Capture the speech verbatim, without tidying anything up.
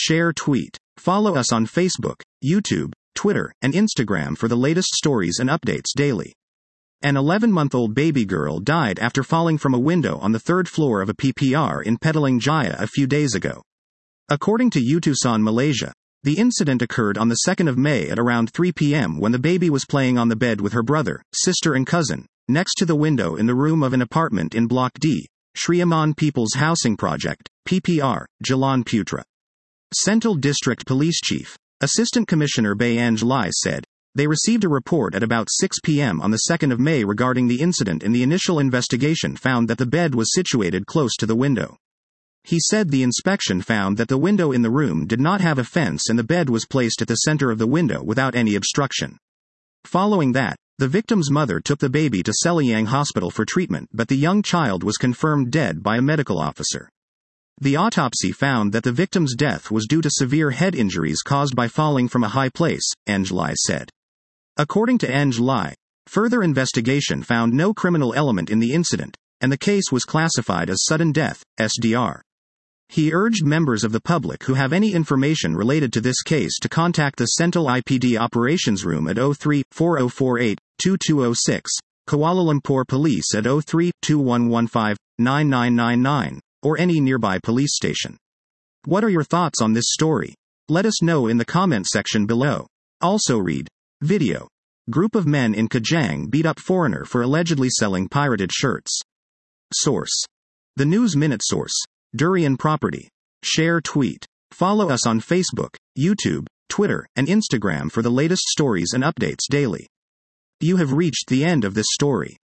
share, tweet. Follow us on Facebook, YouTube, Twitter, and Instagram for the latest stories and updates daily. An eleven-month-old baby girl died after falling from a window on the third floor of a P P R in Petaling Jaya a few days ago. According to Utusan Malaysia, the incident occurred on the second of May at around three p m when the baby was playing on the bed with her brother, sister and cousin, next to the window in the room of an apartment in Block D, Sri Aman People's Housing Project, P P R, Jalan Putra. Central District Police Chief, Assistant Commissioner Bayanj Lai said, they received a report at about six p m on the second of May regarding the incident, and the initial investigation found that the bed was situated close to the window. He said the inspection found that the window in the room did not have a fence and the bed was placed at the center of the window without any obstruction. Following that, the victim's mother took the baby to Seliang Hospital for treatment, but the young child was confirmed dead by a medical officer. The autopsy found that the victim's death was due to severe head injuries caused by falling from a high place, Anj Lai said. According to Anj Lai, further investigation found no criminal element in the incident, and the case was classified as sudden death, S D R. He urged members of the public who have any information related to this case to contact the Central I P D Operations Room at zero three, four zero four eight, two two zero six, Kuala Lumpur Police at zero three, two one one five, nine nine nine nine, or any nearby police station. What are your thoughts on this story? Let us know in the comment section below. Also read. Video. Group of men in Kajang beat up foreigner for allegedly selling pirated shirts. Source. The News Minute. Source. Durian Property. Share, tweet. Follow us on Facebook, YouTube, Twitter, and Instagram for the latest stories and updates daily. You have reached the end of this story.